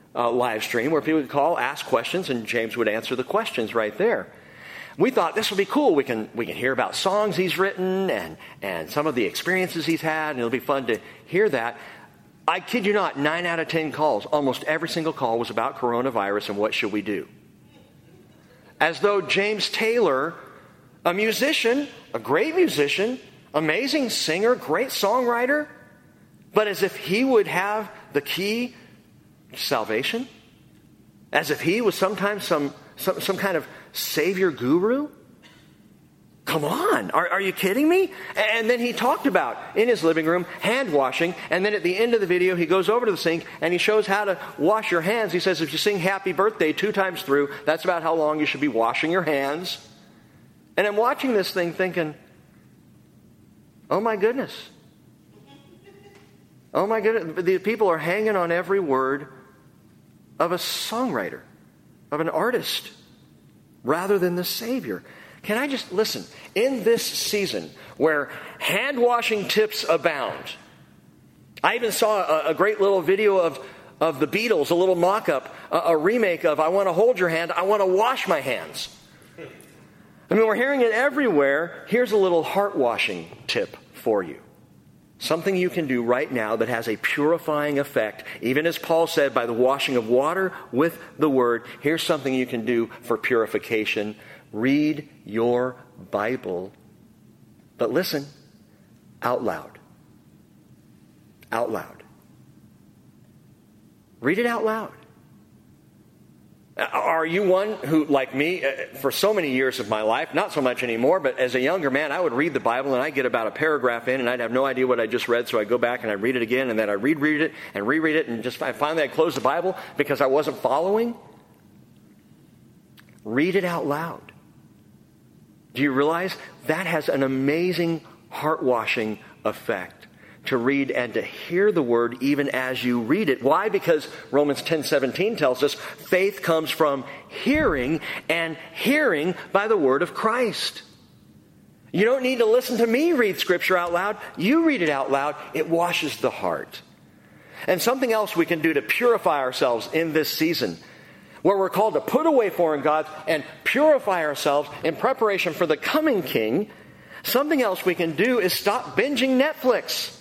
live stream where people would call, ask questions, and James would answer the questions right there. We thought this would be cool. We can hear about songs he's written and some of the experiences he's had, and it'll be fun to hear that. I kid you not, 9 out of 10 calls, almost every single call was about coronavirus and what should we do. As though James Taylor, a musician, a great musician, amazing singer, great songwriter, but as if he would have the key to salvation? As if he was sometimes some kind of savior guru? Come on, are you kidding me? And then he talked about, in his living room, hand washing, and then at the end of the video, he goes over to the sink and he shows how to wash your hands. He says, if you sing happy birthday 2 times through, that's about how long you should be washing your hands. And I'm watching this thing thinking, oh my goodness. Oh my goodness. The people are hanging on every word of a songwriter, of an artist, rather than the Savior. Can I just listen? In this season where hand-washing tips abound, I even saw a great little video of the Beatles, a little mock-up, a remake of I Want to Hold Your Hand, I Want to Wash My Hands. I mean, we're hearing it everywhere. Here's a little heart-washing tip for you. Something you can do right now that has a purifying effect. Even as Paul said, by the washing of water with the Word, here's something you can do for purification. Read your Bible, but listen, out loud. Out loud. Read it out loud. Are you one who, like me, for so many years of my life, not so much anymore, but as a younger man, I would read the Bible and I'd get about a paragraph in and I'd have no idea what I just read, so I'd go back and I'd read it again and then I'd reread it and reread it, and just finally I'd close the Bible because I wasn't following? Read it out loud. Do you realize that has an amazing heart-washing effect? To read and to hear the Word even as you read it. Why? Because Romans 10:17 tells us faith comes from hearing, and hearing by the Word of Christ. You don't need to listen to me read Scripture out loud. You read it out loud. It washes the heart. And something else we can do to purify ourselves in this season, where we're called to put away foreign gods and purify ourselves in preparation for the coming King, something else we can do is stop binging Netflix.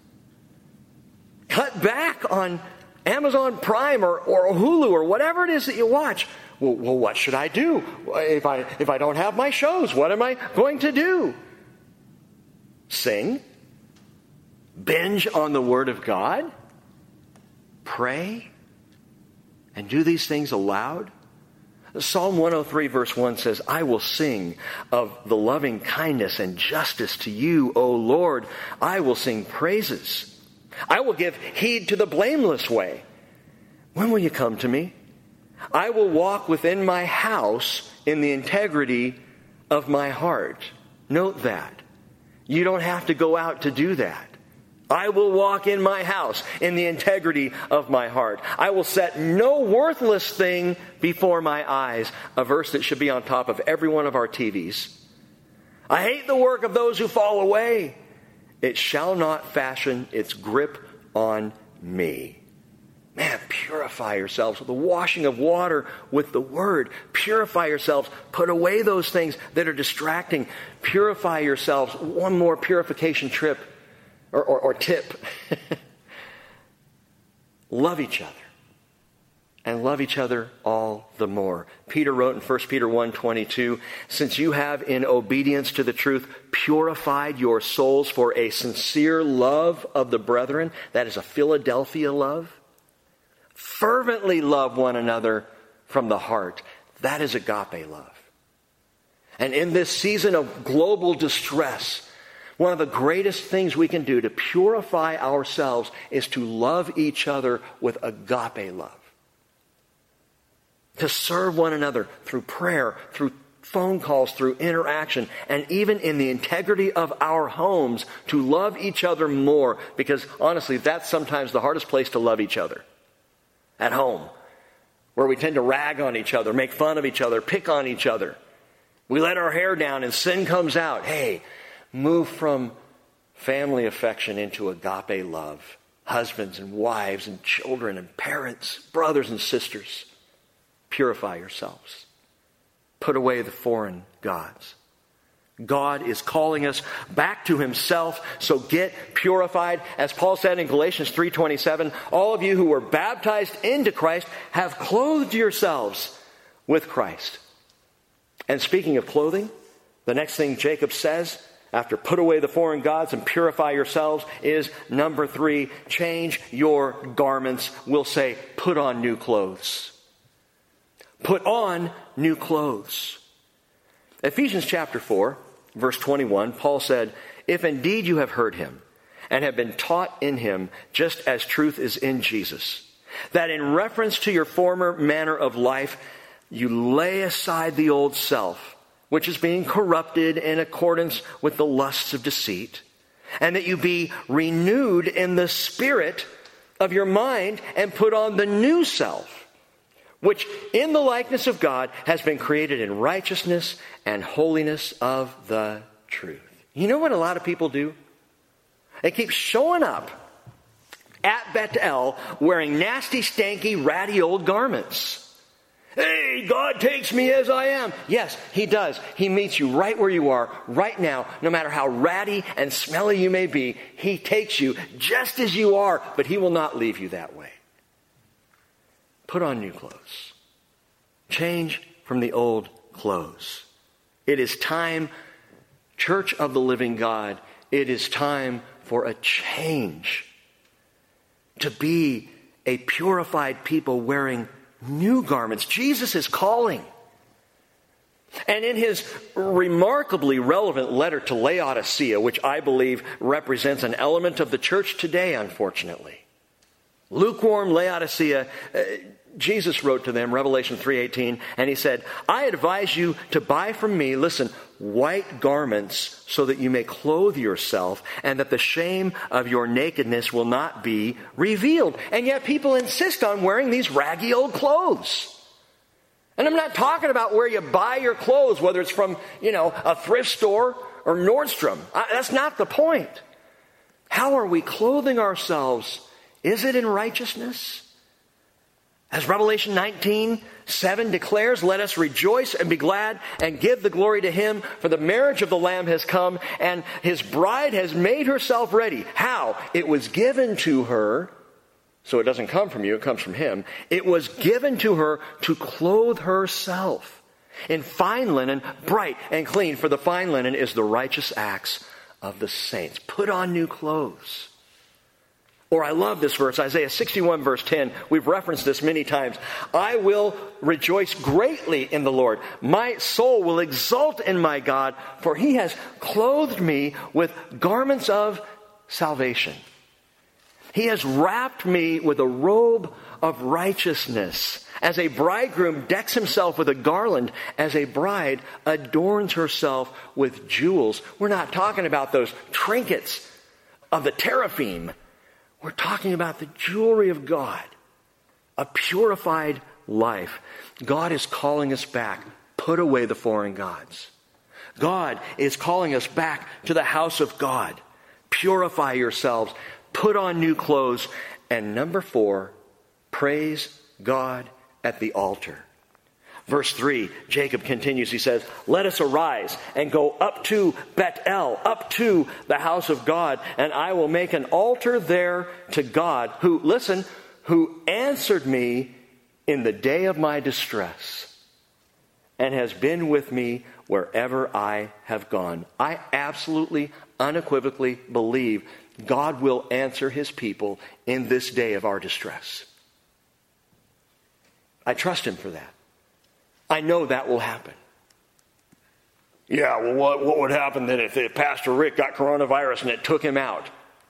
Cut back on Amazon Prime or Hulu or whatever it is that you watch. Well, what should I do? If I don't have my shows, what am I going to do? Sing? Binge on the Word of God? Pray? And do these things aloud? Psalm 103 verse 1 says, I will sing of the loving kindness and justice to you, O Lord. I will sing praises. I will give heed to the blameless way. When will you come to me? I will walk within my house in the integrity of my heart. Note that. You don't have to go out to do that. I will walk in my house in the integrity of my heart. I will set no worthless thing before my eyes. A verse that should be on top of every one of our TVs. I hate the work of those who fall away. It shall not fashion its grip on me. Man, purify yourselves with the washing of water with the Word. Purify yourselves. Put away those things that are distracting. Purify yourselves. One more purification trip. Or tip. Love each other. And love each other all the more. Peter wrote in 1 Peter 1:22, since you have in obedience to the truth purified your souls for a sincere love of the brethren, that is a Philadelphia love, fervently love one another from the heart. That is agape love. And in this season of global distress, one of the greatest things we can do to purify ourselves is to love each other with agape love. To serve one another through prayer, through phone calls, through interaction, and even in the integrity of our homes, to love each other more. Because honestly, that's sometimes the hardest place to love each other. At home, where we tend to rag on each other, make fun of each other, pick on each other. We let our hair down and sin comes out. Hey, move from family affection into agape love Husbands and wives and children and parents, brothers and sisters, purify yourselves. Put away the foreign gods. God is calling us back to himself, so get purified. As Paul said in Galatians 3:27, all of you who were baptized into Christ have clothed yourselves with Christ. And speaking of clothing, the next thing Jacob says after put away the foreign gods and purify yourselves is number 3, change your garments. We'll say, put on new clothes. Put on new clothes. Ephesians chapter 4, verse 21, Paul said, if indeed you have heard him and have been taught in him, just as truth is in Jesus, that in reference to your former manner of life, you lay aside the old self, which is being corrupted in accordance with the lusts of deceit, and that you be renewed in the spirit of your mind and put on the new self, which in the likeness of God has been created in righteousness and holiness of the truth. You know what a lot of people do? They keep showing up at Bethel wearing nasty, stanky, ratty old garments. Hey, God takes me as I am. Yes, he does. He meets you right where you are, right now, no matter how ratty and smelly you may be. He takes you just as you are, but he will not leave you that way. Put on new clothes. Change from the old clothes. It is time, Church of the Living God, it is time for a change. To be a purified people wearing new garments. Jesus is calling. And in his remarkably relevant letter to Laodicea, which I believe represents an element of the church today, unfortunately, lukewarm Laodicea, Jesus wrote to them, Revelation 3:18, and he said, I advise you to buy from me, listen, white garments so that you may clothe yourself and that the shame of your nakedness will not be revealed. And yet people insist on wearing these raggy old clothes. And I'm not talking about where you buy your clothes, whether it's from, a thrift store or Nordstrom. That's not the point. How are we clothing ourselves? Is it in righteousness? As Revelation 19:7 declares, let us rejoice and be glad and give the glory to him, for the marriage of the Lamb has come and his bride has made herself ready. How? It was given to her, so it doesn't come from you, it comes from him. It was given to her to clothe herself in fine linen, bright and clean, for the fine linen is the righteous acts of the saints. Put on new clothes. Or I love this verse, Isaiah 61 verse 10. We've referenced this many times. I will rejoice greatly in the Lord. My soul will exult in my God, for he has clothed me with garments of salvation. He has wrapped me with a robe of righteousness. As a bridegroom decks himself with a garland, as a bride adorns herself with jewels. We're not talking about those trinkets of the teraphim. We're talking about the jewelry of God, a purified life. God is calling us back. Put away the foreign gods. God is calling us back to the house of God. Purify yourselves. Put on new clothes. And number 4, praise God at the altar. Verse 3, Jacob continues, he says, let us arise and go up to Bethel, up to the house of God, and I will make an altar there to God, who answered me in the day of my distress and has been with me wherever I have gone. I absolutely, unequivocally believe God will answer his people in this day of our distress. I trust him for that. I know that will happen. Yeah, well, what would happen then if Pastor Rick got coronavirus and it took him out?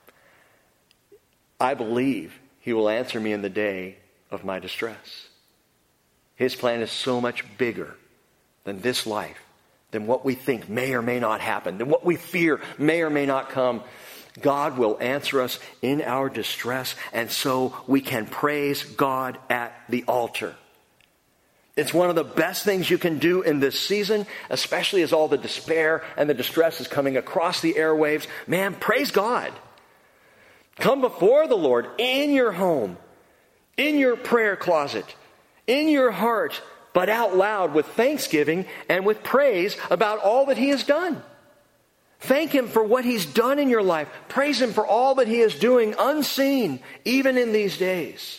I believe he will answer me in the day of my distress. His plan is so much bigger than this life, than what we think may or may not happen, than what we fear may or may not come. God will answer us in our distress, and so we can praise God at the altar. It's one of the best things you can do in this season, especially as all the despair and the distress is coming across the airwaves. Man, praise God. Come before the Lord in your home, in your prayer closet, in your heart, but out loud with thanksgiving and with praise about all that he has done. Thank him for what he's done in your life. Praise him for all that he is doing unseen, even in these days.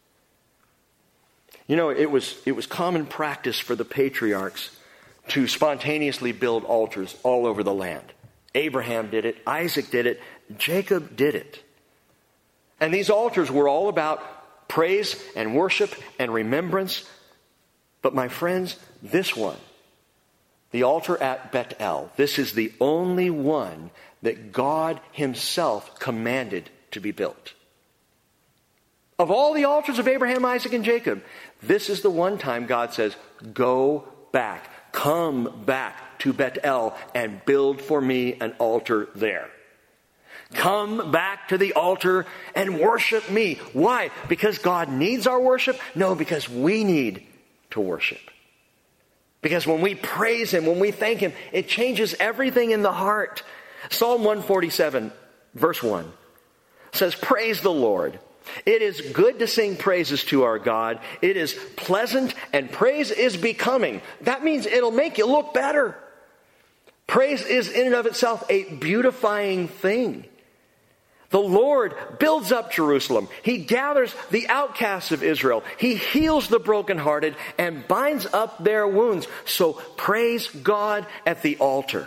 You know, it was common practice for the patriarchs to spontaneously build altars all over the land. Abraham did it, Isaac did it, Jacob did it. And these altars were all about praise and worship and remembrance. But my friends, this one, the altar at Bethel, this is the only one that God himself commanded to be built. Of all the altars of Abraham, Isaac, and Jacob, this is the one time God says, go back, come back to Bethel and build for me an altar there. Come back to the altar and worship me. Why? Because God needs our worship? No, because we need to worship. Because when we praise him, when we thank him, it changes everything in the heart. Psalm 147, verse 1 says, praise the Lord. It is good to sing praises to our God. It is pleasant and praise is becoming. That means it'll make you look better. Praise is in and of itself a beautifying thing. The Lord builds up Jerusalem. He gathers the outcasts of Israel. He heals the brokenhearted and binds up their wounds. So praise God at the altar.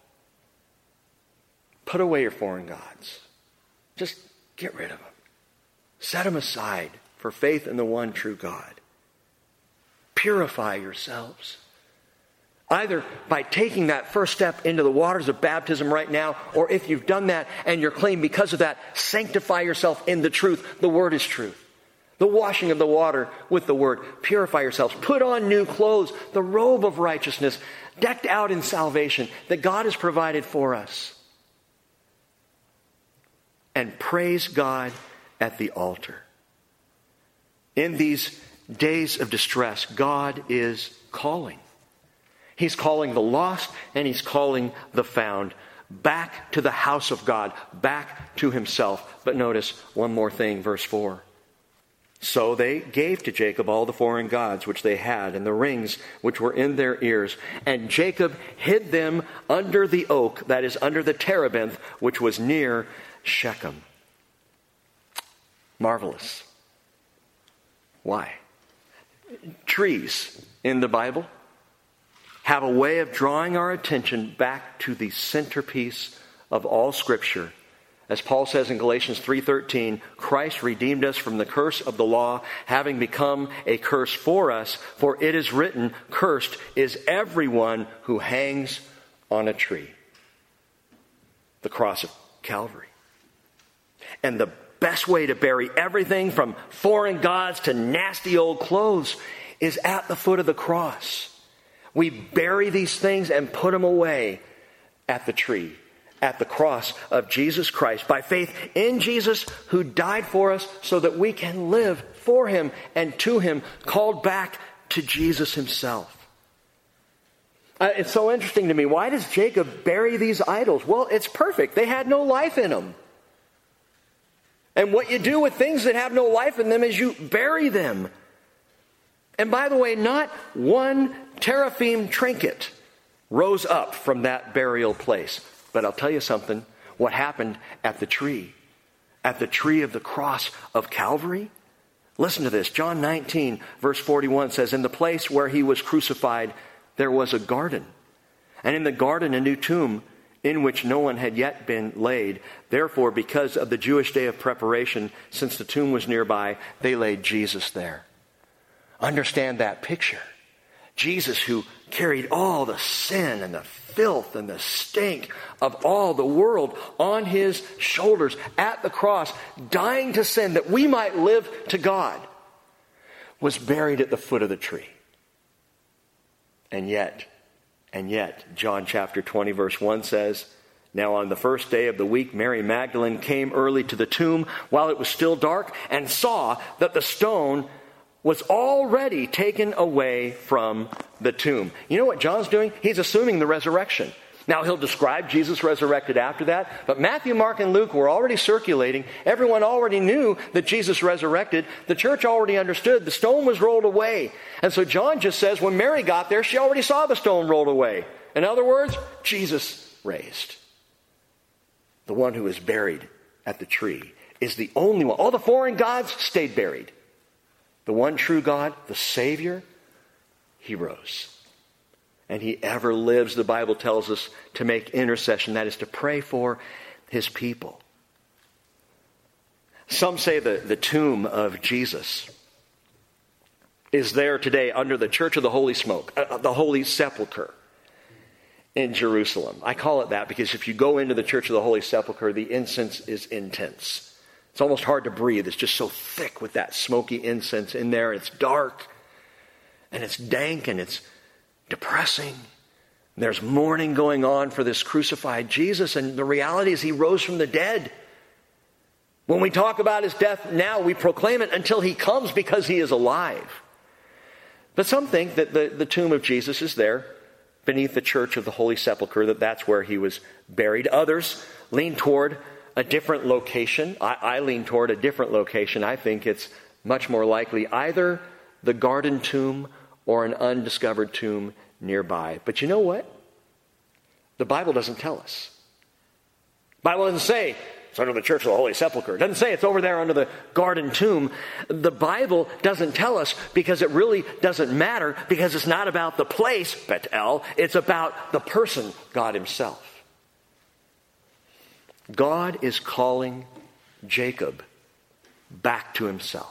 Put away your foreign gods. Just get rid of them. Set them aside for faith in the one true God. Purify yourselves. Either by taking that first step into the waters of baptism right now, or if you've done that and you're clean because of that, sanctify yourself in the truth. The word is truth. The washing of the water with the word. Purify yourselves. Put on new clothes, the robe of righteousness, decked out in salvation that God has provided for us. And praise God at the altar. In these days of distress, God is calling. He's calling the lost and he's calling the found back to the house of God, back to himself. But notice one more thing, verse 4. So they gave to Jacob all the foreign gods which they had and the rings which were in their ears. And Jacob hid them under the oak, that is under the terebinth, which was near Shechem. Marvelous. Why? Trees in the Bible have a way of drawing our attention back to the centerpiece of all Scripture. As Paul says in Galatians 3:13, Christ redeemed us from the curse of the law, having become a curse for us, for it is written, cursed is everyone who hangs on a tree. The cross of Calvary. And the best way to bury everything from foreign gods to nasty old clothes is at the foot of the cross. We bury these things and put them away at the tree, at the cross of Jesus Christ, by faith in Jesus who died for us so that we can live for him and to him, called back to Jesus himself. It's so interesting to me. Why does Jacob bury these idols? Well, it's perfect. They had no life in them. And what you do with things that have no life in them is you bury them. And by the way, not one teraphim trinket rose up from that burial place. But I'll tell you something. What happened at the tree of the cross of Calvary? Listen to this. John 19, verse 41 says, in the place where he was crucified, there was a garden. And in the garden, a new tomb in which no one had yet been laid. Therefore, because of the Jewish day of preparation, since the tomb was nearby, they laid Jesus there. Understand that picture. Jesus, who carried all the sin and the filth and the stink of all the world on his shoulders at the cross, dying to sin that we might live to God, was buried at the foot of the tree. And yet, John chapter 20 verse 1 says, now on the first day of the week, Mary Magdalene came early to the tomb while it was still dark and saw that the stone was already taken away from the tomb. You know what John's doing? He's assuming the resurrection. Now, he'll describe Jesus resurrected after that, but Matthew, Mark, and Luke were already circulating. Everyone already knew that Jesus resurrected. The church already understood. The stone was rolled away. And so John just says when Mary got there, she already saw the stone rolled away. In other words, Jesus raised. The one who was buried at the tree is the only one. All the foreign gods stayed buried. The one true God, the Savior, he rose. And he ever lives, the Bible tells us, to make intercession. That is to pray for his people. Some say the tomb of Jesus is there today under the Church of the Holy Smoke, the Holy Sepulchre in Jerusalem. I call it that because if you go into the Church of the Holy Sepulchre, the incense is intense. It's almost hard to breathe. It's just so thick with that smoky incense in there. It's dark and it's dank and it's depressing. There's mourning going on for this crucified Jesus, and the reality is he rose from the dead. When we talk about his death now, we proclaim it until he comes because he is alive. But some think that the tomb of Jesus is there beneath the Church of the Holy Sepulchre, that's where he was buried. Others lean toward a different location. I lean toward a different location. I think it's much more likely either the garden tomb or an undiscovered tomb nearby. But you know what? The Bible doesn't tell us. The Bible doesn't say it's under the Church of the Holy Sepulchre. It doesn't say it's over there under the garden tomb. The Bible doesn't tell us because it really doesn't matter, because it's not about the place, Bethel. It's about the person, God himself. God is calling Jacob back to himself.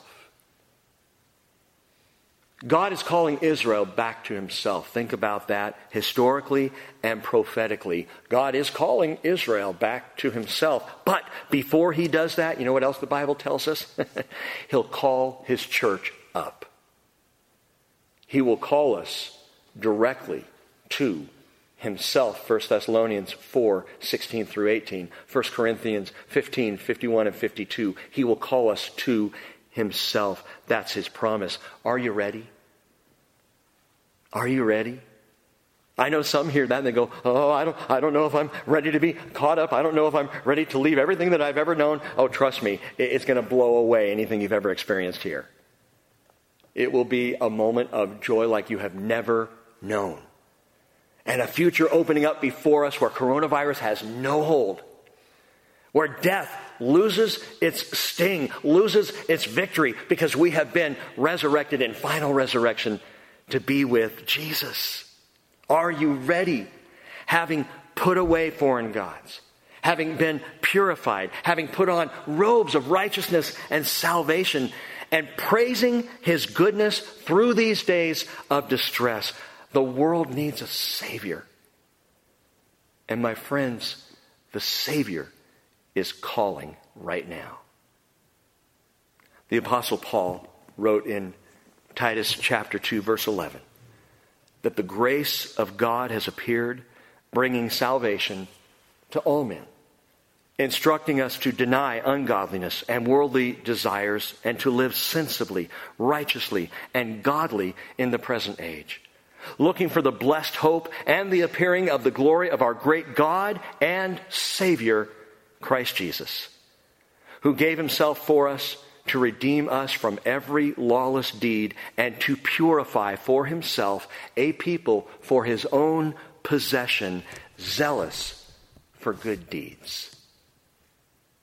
God is calling Israel back to himself. Think about that historically and prophetically. God is calling Israel back to himself. But before he does that, you know what else the Bible tells us? He'll call his church up. He will call us directly to himself. 1 Thessalonians 4, 16 through 18. 1 Corinthians 15, 51 and 52. He will call us to himself. That's his promise. Are you ready? Are you ready? I know some hear that and they go, oh, I don't know if I'm ready to be caught up. I don't know if I'm ready to leave everything that I've ever known. Oh, trust me, it's going to blow away anything you've ever experienced here. It will be a moment of joy like you have never known. And a future opening up before us where coronavirus has no hold. Where death loses its sting, loses its victory, because we have been resurrected in final resurrection to be with Jesus. Are you ready? Having put away foreign gods, having been purified, having put on robes of righteousness and salvation, and praising his goodness through these days of distress. The world needs a Savior. And my friends, the Savior is calling right now. The Apostle Paul wrote in Titus chapter 2, verse 11, that the grace of God has appeared, bringing salvation to all men, instructing us to deny ungodliness and worldly desires and to live sensibly, righteously, and godly in the present age, looking for the blessed hope and the appearing of the glory of our great God and Savior, Christ Jesus, who gave himself for us to redeem us from every lawless deed and to purify for himself a people for his own possession, zealous for good deeds.